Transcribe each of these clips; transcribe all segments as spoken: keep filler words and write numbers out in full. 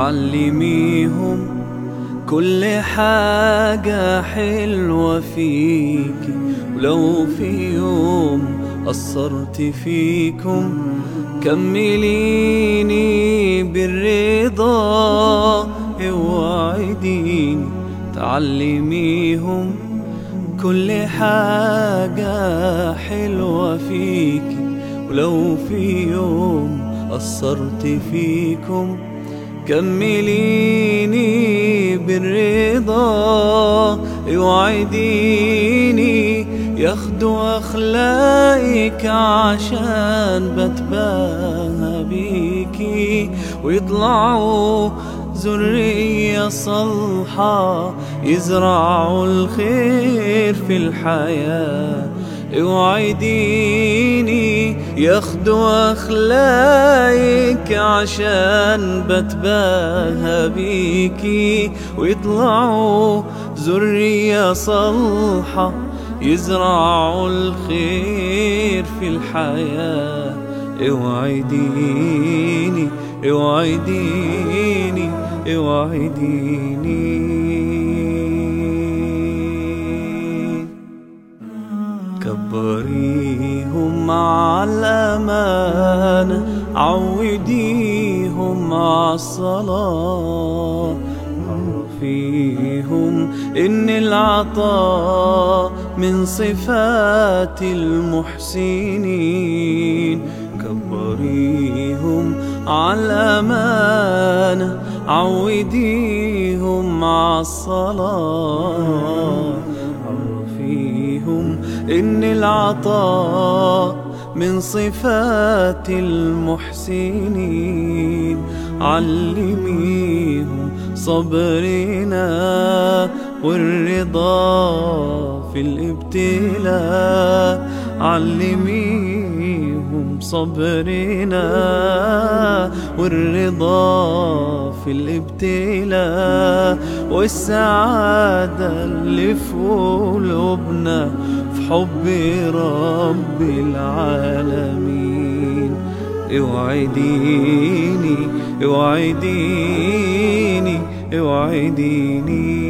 تعلميهم كل حاجة حلوة فيكي، ولو في يوم قصرت فيكم كمليني بالرضا اوعديني. تعلميهم كل حاجة حلوة فيكي، ولو في يوم قصرت فيكم كمليني بالرضا اوعديني. ياخدوا أخلاقك عشان بتباهى بيكي، ويطلعوا ذرية صالحة يزرعوا الخير في الحياة اوعديني. ياخدوا أخلاقك عشان بتباهى بيكي، ويطلعوا ذرية صالحة يزرعوا الخير في الحياة اوعديني اوعديني اوعديني. كبريهم على الأمانة، عوديهم على الصلاة، عرفيهم إن العطاء من صفات المحسنين. كبريهم على الأمانة، عوديهم على الصلاة، عرفيهم إن العطاء من صفات المحسنين. علميهم صبرنا والرضا في الابتلاء، علميهم صبرنا والرضا في الابتلاء، والسعادة اللي في قلوبنا في حب رب العالمين اوعديني اوعديني اوعديني.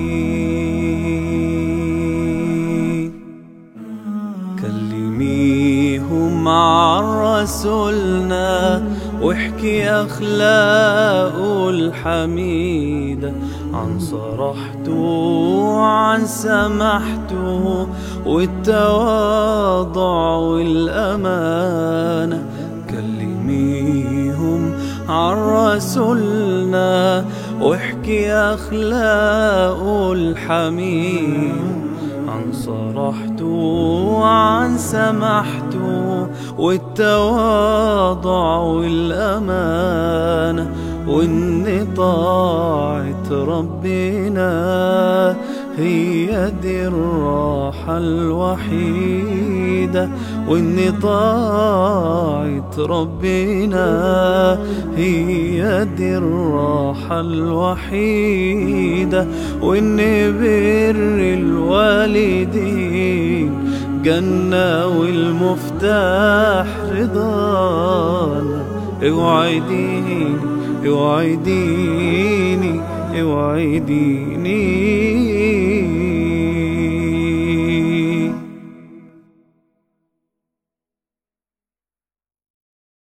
كلميهم عن رسولنا واحكي أخلاقه الحميدة، عن صراحته وعن سماحته والتواضع والأمانة. كلميهم عن رسولنا واحكي أخلاقه الحميدة، عن صراحته وعن سماحته والتواضع والأمانة، وإن طاعة ربنا هي دي الراحة الوحيدة، وإن طاعة ربنا هي دي الراحة الوحيدة، وإن بر الوالدين جنة والمفتاح رضانا اوعديني اوعديني اوعديني.